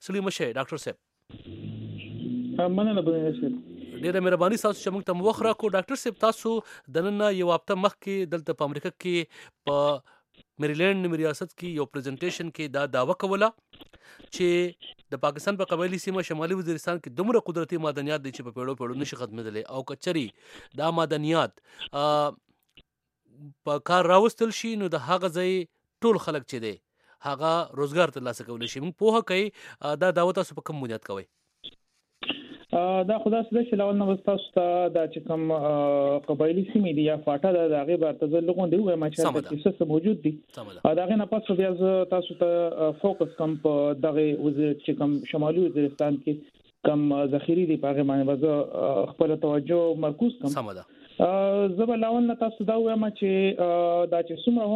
سلیم شه ډاکټر صاحب. مننه بنه صاحب. ډیره مهرباني تاسو چې موږ ته وخت راکړو. ډاکټر صاحب تاسو د نن یو هفته مخکې دلته په امریکا کې په میریلینډ نیمه ریاست کې یو پریزنټیشن کې دا داوا کوله چې د پاکستان په قبایلی سیمه شمالي وزیرستان کې دومره قدرتي معدنیات دي چې په پیړو پیړو نشي ختمېدلی، او کچري دا معدنیات په کار راوستل شي نو د هغه ځای ټول خلک چې دی هغه روزګار ترلاسه کولی شي. موږ پوهه کوي دا دعوه تاسو په کوم بنیاد کوئ؟ دا خدا سره چې لاول نو تاسو ته دا چې کوم قبایلی سیمې دي یا فاټا د هغه برته لغون دی وایم چې څه موجود دي دا غي نه پاتې بیا تاسو ته فوکس کوم په دغه وزیر چې کوم شمالي وزیرستان کې کوم ذخیره دي په هغه باندې خپل توجه مرکوز کوم. زه لاول نه تاسو دا وایم چې دا چې څومره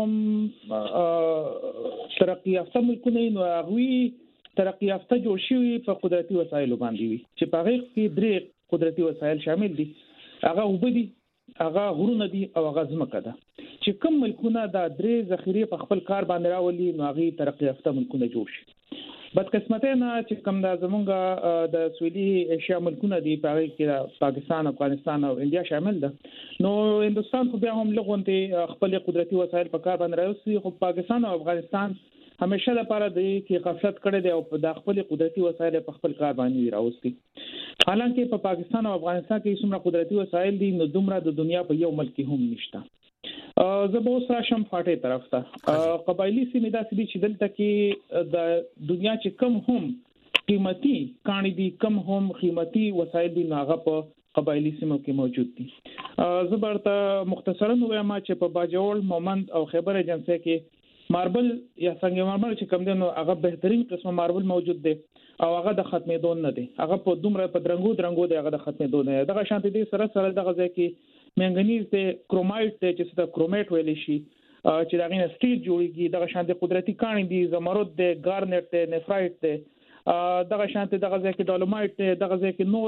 هم ترقی یافته ملکونه نو هغه ترقی یافته جوړ شوی په قدرتي وسایلو باندې وي چې په هغه کې درې قدرتي وسایل شامل دي. هغه وبدي، هغه غرونه دي او هغه ځمکه ده. چې کوم ملکونه دا درې ذخیره په خپل کار باندې راولي نو هغه ترقی یافته ملکونه جوړ شي. بدقسمته نه چې کوم دا زمونږ د سویلي ایشیا ملکونه دي په هغه کې پاکستان، افغانستان او انډیا شامل ده. نو هندستان خو بیا هم لغونته خپل قدرتي وسایل په کار باندې راوستي، خو پاکستان او افغانستان همیشه لپاره د کې غفلت کړي دی او د خپل قدرتي وسایل په خپل کار باندې راوستي. حالانکه په پاکستان او افغانستان کې څومره قدرتي وسایل دي نو دومره د دنیا په یو ملک هم نشته. زه به اوس راشم فاټې طرف ته. قبایلی سیمې داسې دي چې دلته کې د دنیا چې کم هم قیمتي کانی دي، کم هم قیمتي وسایل دي، هغه په قبایلی سیمو کې موجود دي. زه برته مختصرا وایم چې په باجوړ، مومند او خیبر ایجنسی کې ماربل یا سنگ مرمر چې کوم دی نو هغه بهترین قسم ماربل موجود دی او هغه د ختمېدو نه دی. هغه په دومره په درنګو دی، هغه د ختمېدو نه دی. دغه شانتي دي سره دغه ځای کې منګنیز دی، کرومایټ دی چې څه د کرومایټ ویل شي چې دغه نه سټیل جوړیږي. دغه شانتي قدرتي کانی دي، زمرد دی، ګارنټ دی، نفرایټ دی. دغه شانتي دغه ځای کې ډالومایټ دی، دغه ځای کې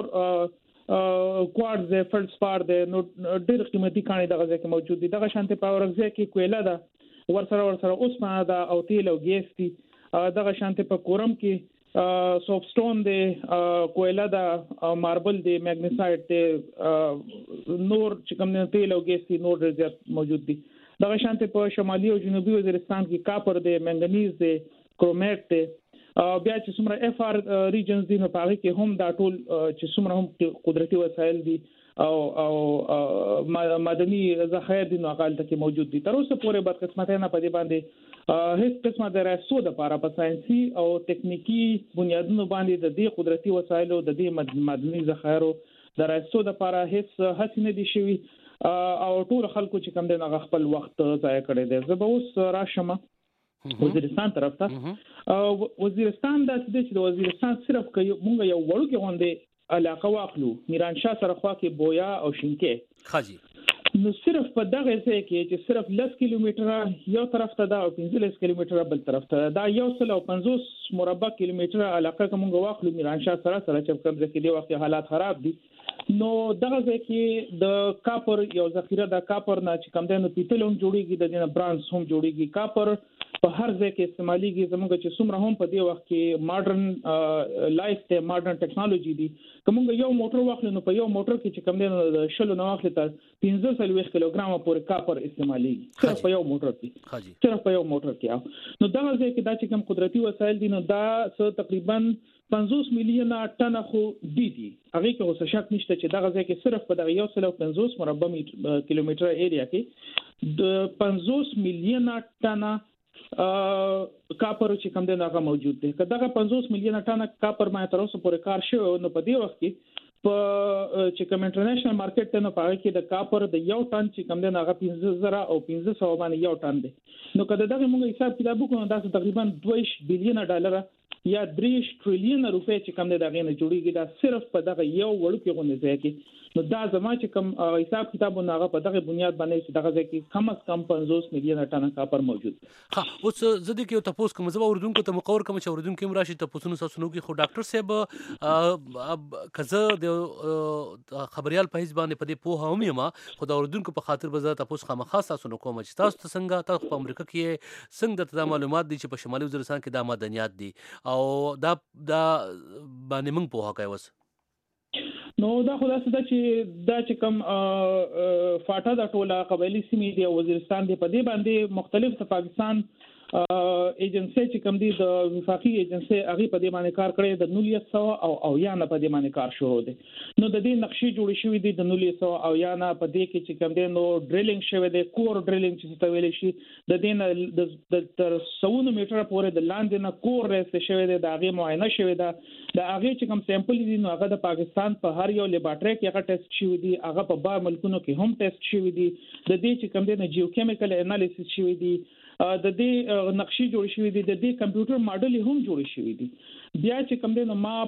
نور کوارټز دی، فلډسپار دی، نو ډېر قیمتي کانی دغه ځای کې موجود دي. دغه شانتي په ورځ کې کویلا ده، ورسره اوسپنه ده او تیل او ګیس دي. دغه شانتي په کورم کې سوپ سټون دی، کویلا ده، ماربل دی، میګنیسایټ دی، نور چې کوم تیل او ګیس دي نور ډېر زیات موجود دي. دغه شانتي په شمالي او جنوبي وزیرستان کې کاپر دی، منګنیز دی، کرومایټ دی. بیا چې څومره اف ار ریجنز دي نو په هغه کې هم دا ټول چې څومره هم قدرتي وسایل دي او مدني ذخایر دي نو هغه تل موجود دي. تر اوسه پورې بدقسمته نه پدې باندې هیڅ قسمه د راسو د لپاره په ساينسي او ټکنیکی بنیادونو باندې د دې قدرتي وسایلو د دې مدني ذخایرو د راسو د لپاره هیڅ هڅه نه دي شوی او ټول خلکو چې کوم د خپل وخت ضایع کړی دی. زه به اوس راشم وزیرستان طرف ته. وزیرستان د وزیرستان صرف مونږ یو وړو کې غونډه علاقه واخلو میرانشاه سره خوا کې بویا او شینکې خاجي نو صرف په دغه ځای کې چې صرف 10 کیلومتره یو طرف ته دا او 15 کیلومتره بل طرف ته دا 150 مربع کیلومتره علاقه کوم واخلو میرانشاه سره چې کوم ځای کې دی وخت حالات خراب دي. نو دغه ځای کې د کاپر یو ذخیره د کاپر نه چې کوم دی نو پیتلوم جوړیږي، د دې برانز هم جوړیږي. کاپر په هر ځای کې استعماليږي. زموږ چې څومره هم په دې وخت کې ماډرن لایف ته ماډرن ټیکنالوژي دي. کومه یو موټر واخلو نو په یو موټر کې چې کوم دی د شلو نو واخلې تر 15 کیلوګرام پورې کاپر استعماليږي صرف په یو موټر کې. صرف په یو موټر کې. نو دغه ځای کې دا چې کوم قدرتي وسایل دي نو دا تقریبا 50 میلیونه ټن خو دي. هغه کې اوس شک نشته چې دغه ځای کې صرف په دغه 150 مربع کیلومتر ایریا کې د 50 میلیونه ټن کاپر چې کوم دی هغه موجود دی. که دغه 50 میلیونه ټن کاپر ما تر اوسه پورې کار شوی نو په دې وخت کې په چې کوم انټرنیشنل مارکیټ ته نه پاره کې د کاپر د یو ټن چې کوم دی هغه 15000 او 1500 باندې یو ټن دی. نو کله دغه موږ حساب کتاب وکړو دا تقریبا 2 بلین ډالر یا 3 ټریلیون روپے چې کوم دی دغه نه جوړیږي. دا صرف په دغه یو وړو کې غونډه ځای کې. نو دا زما چې کوم حساب کتابونه هغه په دغه بنیاد باندې چې دغه ځای کې کم از کم 50 میلیونه ټن کاپر موجود. ها اوس زه د کې تاسو کوم زما اردوونکو ته مقور کوم چې اردوونکو مراشي تاسو نو تاسو نو کې خو ډاکټر صاحب کزه د خبريال په هیڅ باندې په دې پوهه هم یم خو د اردوونکو په خاطر به تاسو خامخا تاسو نو کوم چې تاسو څنګه تاسو په امریکا کې څنګه د معلومات دي چې په شمالي وزیرستان کې د معدنیات دي او دا باندې موږ په هغه وس نو دا خلاصه ده چې کوم فاټا د ټوله قبایلی سیمې دی وزیرستان دی په دې باندې مختلف د پاکستان ایجنسی چې کوم دي د وفاقي ایجنسی هغه په دې باندې کار کړی د 1900 او یا نه په دې باندې کار شروع دي نو د دې نقشې جوړې شوې دي د 1900 او یا نه په دې کې چې کوم دي نو ډریلینګ شوی دی کور ډریلینګ چې څه ویل شي د دې د تر 100 میټر پورې د لاندې نه کور رسې شوی دی د هغه معاینه شوی دی د هغه چې کوم سیمپل دي نو هغه د پاکستان په هر یو لیبارټری کې هغه ټیسټ شوی دی هغه په بار ملکونو کې هم ټیسټ شوی دی د دې چې کوم دي نه جیوکیمیکل انالیسس شوی دی د دې نقشې جوړ شوې دي د دې کمپیوټر ماډل هم جوړ شوی دی بیا چې کوم دی نو ما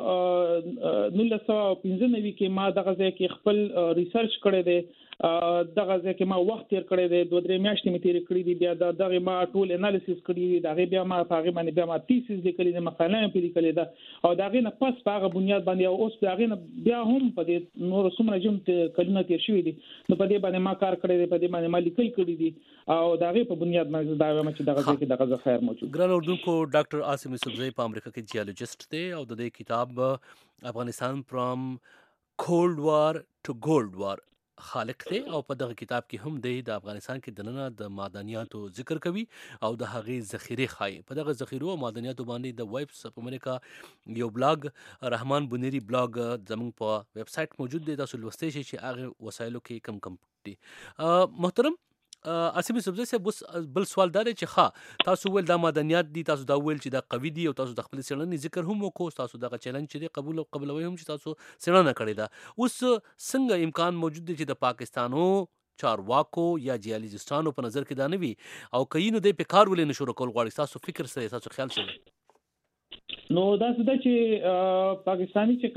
په 1995 کې ما دغه ځای کې خپل ریسرچ کړی دی دغه ځای کې ما وخت تیر کړی دی 2-3 میاشتې مې تیر کړې دي بیا دغه ما ټول انالیسس کړی دی دغه بیا ما هغه باندې بیا ما تیسیس لیکلې ده مقاله مې لیکلې ده او دغه نه پس په هغه بنیاد باندې او اوس دغه نه بیا هم په دې نور څومره جمع کلونه تیر شوې دي نو په دې باندې ما کار کړی دی په دې باندې ما لیکل کړی دي او دغه په بنیاد باندې دا وایم چې دغه ځای کې دغه خیر موجود ګران اردوونکو ډاکټر عاصم یوسفزئی په امریکا کې جیولوجسټ دی او د دې کتاب افغانستان فرام کولډ وار ټو ګولډ وار خالق دی او په دغه کتاب کې هم دی د افغانستان کې دننه د معدنیاتو ذکر کوي او د هغې ذخیره خای په دغه ذخیرو او معدنیاتو باندې د ویبس په امریکا یو بلاګ رحمان بنيري بلاګ زموږ په ویب سټ موجود دی تاسو لوستئ شئ چې هغه وسایلو کې کم دي محترم عاصم یوسفزئی صاحب بل سوال دا دی چې تاسو ول دا معدنیات دي تاسو دا ول چې دا قوي دي او تاسو د خپل څېړنې ذکر هم وکړو تاسو دغه چیلنج چې دی قبولوي هم چې تاسو څېړنه کړې ده اوس څنګه امکان موجود دی چې د پاکستانو چارواکو یا جیالوجستانو په نظر کې دا نه وي او کینو د پکار ولې نشو کول غواړي تاسو فکر سره تاسو خیال سره نو دا څه ده چې پاکستانی چې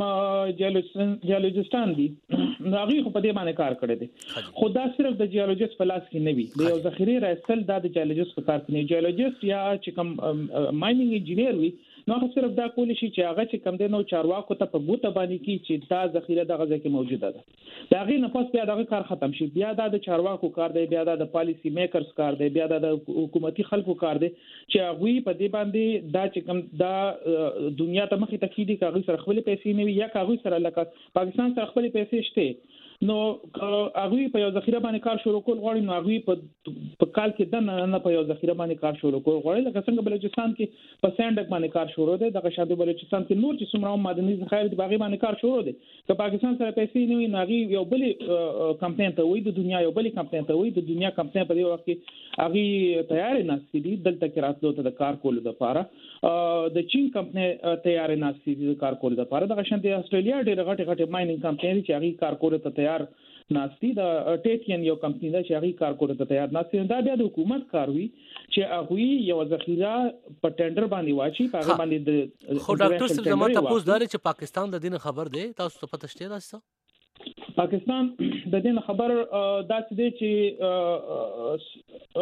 کوم جیولوجستان دي نو هغه په دې باندې کار کړی دی خو دا صرف د جیولوجست په لاس کې نه وي د یو ذخیره راځل د جیولوجست په کار کې نه جیولوجست یا چې کوم ماینینګ انجینیر وي نو هغه صرف دا کولی شي چې هغه چې کوم دی نو چارواکو ته په ګوته باندې کې چې دا ذخیره دغه ځای کې موجوده ده دا غي نه پس بیا دغه کار ختم شي بیا د چارواکو کار دی بیا د پالیسی میکرز کار دی بیا د حکومتي خلکو کار دی چې هغه په دې باندې دا چې کوم دا دنیا ته مخې ته کیدی کاغذ سره خپل پیسې نه وي یا کاغذ سره لکه پاکستان سره خپل پیسې شته نو هغه په یو ذخیره باندې کار شروع کول غواړي نو هغه په کال کې نه په یو ذخیره باندې کار شروع کول غواړي لکه څنګه بلوچستان کې په سانډک باندې کار شروع دی دغه شاده بلوچستان کې نور چې څومره معدني ذخایر دی باغې باندې کار شروع دی که پاکستان سره پیسې نه وي نو هغه یو بل کمپنی ته وي د دنیا یو بل کمپنی ته وي د دنیا کمپنی په دې وخت کې هغه تیار نه سي دي دلته کې راتلو ته د کار کولو لپاره د چین کمپنی تیار نه سي دي کار کولو لپاره د شانتي استرالیا ډېر غټ ماینینګ کمپنی چې هغه کار کولو ته تیار ناستی د ټیټین یو کمپنی دا چې هغه کار کولو ته تیار ناستی دا بیا د حکومت کار وی چې هغه یو ذخیره په ټینډر باندې واچي په هغه باندې د خو ډاکټر صاحب زما تاسو دا چې پاکستان د دین خبر دی تاسو ته پته شته راځه پاکستان د دین خبر داسې دی چې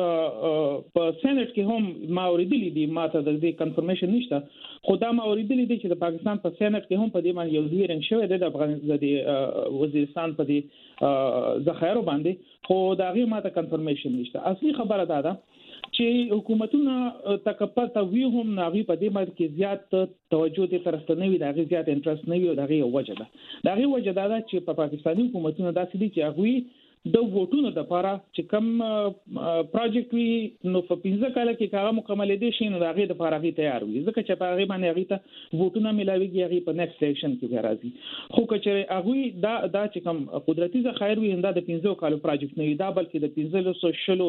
په سېنات کې هم ما اوریدلی دي ماته د دې کنفرمیشن نشته خو دا ما اوریدلی دي چې د پاکستان په سېنات کې هم په دې باندې یو هیرنګ شوی دی د افغانستان د وزیرستان په دې ذخایرو باندې خو دا غي ماته کنفرمیشن نشته اصلي خبره ده چې حکومتونه تکبر ته وی هم ناغي په دې باندې کې زیات توجه دي طرفته نه وي دا غي زیات انټرست نه وي دا غي وجه ده دا غي وجه ده چې په پاکستاني حکومتونو داسې دي چې هغه د ووټونو د لپاره چې کوم پروجیکټ وی نو په 15 کال کې کاغه مکمل دي شي نو هغه د لپاره غي تیار وي ځکه چې په هغه باندې هغه ته ووټونه ملاويږي هغه په نیکسټ الیکشن کې راځي خو کچې هغه دا چې کوم قدرتي ذخایر وي دا د 15 کالو پروجیکټ نه وي دا بلکې د 15 شلو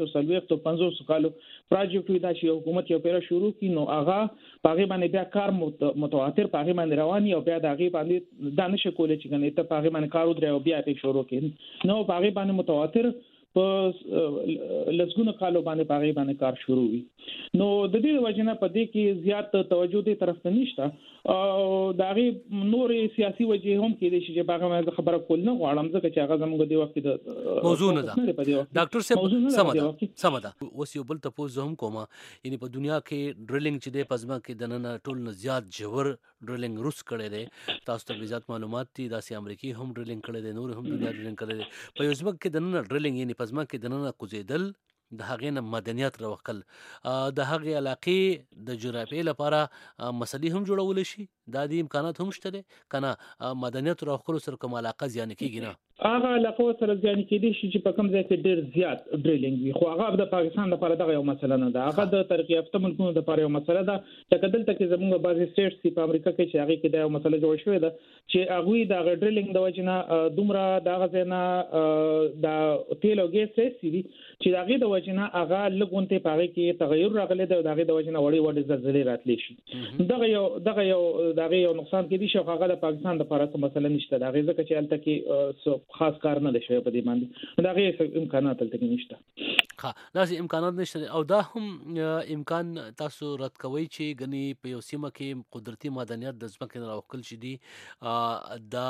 15 کالو پروجیکټ وي دا چې حکومت یو پیرا شروع کړي نو هغه هغه باندې بیا کار متواتر په هغه باندې رواني او بیا د هغه باندې د نشه کولای چې کنه ته په هغه باندې کار ودرې او بیا په شروع کړي نو هغه باندې متواتر په لسګونه کالو باندې پاغي باندې کار شروع وي نو د دې وجنه په دې کې زیات توجه دې طرف ته نشته او داغي نور سیاسي وجه هم کې دي چې باغه مې خبره کول نه غواړم ځکه چې هغه زموږ دی وخت د موضوع نه ده ډاکټر صاحب سمدا اوس یو بل تاسو هم کومه یعنی په دنیا کې ډریلینګ چې د پزما کې دننه ټول نه زیات جوړ ډریلینګ روس کړي دي تاسو ته زیات معلومات دي داسې امریکای هم ډریلینګ کړي دي نور هم دنیا ډریلینګ کړي دي په یوزمک کې دننه ډریلینګ یعنی پزما کې دننه کوزیدل د هغې نه معدنیات راوخل د هغې علاقې د جغرافیې لپاره مسلې هم جوړولی شي دا د امکانات هم شته دی که نه معدنیات راوخلو سره کوم علاقه زیانې کېږي نه هغه علاقه سره ځان کېدی شي چې په کوم ځای کې ډېر زیات ډریلینګ وي خو هغه د پاکستان لپاره دغه یو مسله نه ده هغه د ترقی یافته ملکونو لپاره یو مسله ده چې دلته کې زموږ بعضي سټیټس په امریکا کې چې هغه کې دا یو مسله جوړ شوې ده چې هغه د ډریلینګ د وجنه دومره دغه ځنه د تیل او ګیس سي چې هغه د وجنه هغه لګونته پاره کې تغیر راغلی دی هغه د وجنه وړي زلزلې راتلی شي دغه یو نقصان کې دي چې هغه د پاکستان لپاره کوم مسله نشته دا غیر ځکه چې الته کې خاص کار نه شوی په دې باندې دا غي امکانات تل نشته ها دا امکانات نشته او دا هم امکان تاسو رد کوي چې غني په یو سیمه کې قدرتي معدنیات د ځمکې نه راوخل شي دي دا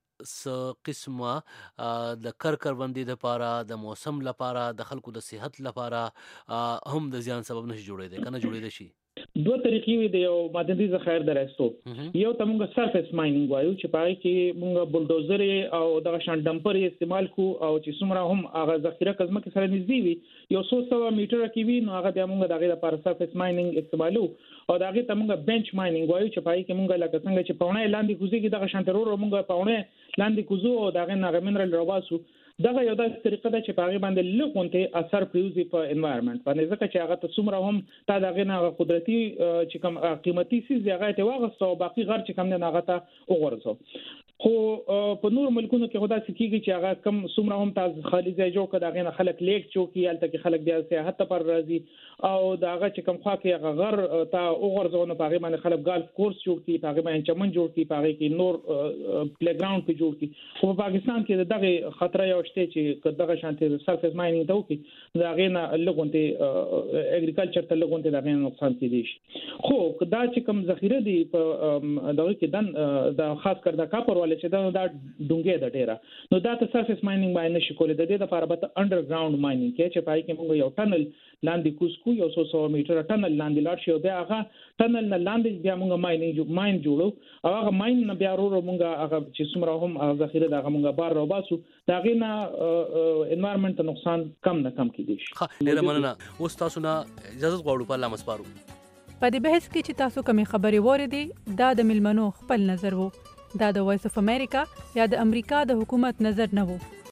قسمه د کروندې لپاره د موسم لپاره د خلکو د صحت لپاره هم د زیان سبب نشي جوړېدای کنه جوړېدای شي دوه طریقې وي د یو معدني ذخایر درستو یو ته موږ سرفیس ماینینګ وایو چې پای کې موږ بولډوزر او دغه شان ډمپر استعمال کو او چې څومره هم هغه ذخیره کزمه کې سره نږدې وي یو 100 میټر کې وي نو هغه بیا موږ دغه لپاره سرفیس ماینینګ استعمالو او دغه ته موږ بنچ ماینینګ وایو چې پای کې موږ لکه څنګه چې پاونه لاندې کوزي کې دغه شان ترور موږ پاونه لاندې کوزو او دغه نه منرال رواسو دغه یو داسې طریقه ده چې په هغه باندې لږونته اثر پریوزي په انوایرنمنت باندې ځکه چې هغه ته څومره هم تا دغه نه قدرتي چې کوم قیمتي سیز هغه ته واغسته او باقي غر چې کوم نه هغه ته وګورځو خو په نور ملکونو کې خدا سکیږي چې هغه کم څومره هم تاسو خالي ځای جوړ کړه هغه خلک لیک چوکي الته کې خلک بیا سیاحت پر راځي او داغه چې کوم خوا کې هغه غر تا وګورځونه په هغه باندې خلک ګالف کورس جوړ کړي په هغه باندې چمن جوړ کړي په هغه کې نور پلی ګراوند کې جوړ کړي خو په پاکستان کې دغه خطر یو شته چې دغه شانتي سرفیس ماینینګ ته وکړي دا غینه لګونته اګریکلچر ته لګونته دا غینه نقصان کیدی شي خو دا چې کوم ذخیره دي په دغه کې دن دا خاص کر د کاپر چې دا ډونګې د ډیره نو دا ته سرفیس ماینینګ باندې نشي کولای د دې لپاره به انډرګراوند ماینینګ کې چې پای کې موږ یو ټنل لاندې کوسکو یو 100 میټر ټنل لاندې لاړ شو بیا هغه ټنل نه لاندې بیا موږ ماین جوړو او هغه ماین نه بیا ورو موږ هغه چې څومره هم ذخیره دغه موږ بار رو باسو دا غینه انوایرنمنت نقصان کم نه کم کیدی شي ډیره مننه اوس تاسو نه اجازه غواړو په لامس پارو په دې بحث کې چې تاسو کومې خبرې وریدي دا د ملمنو خپل نظر وو دا د وایس اف امریکا یا د امریکا د حکومت نظر نه وو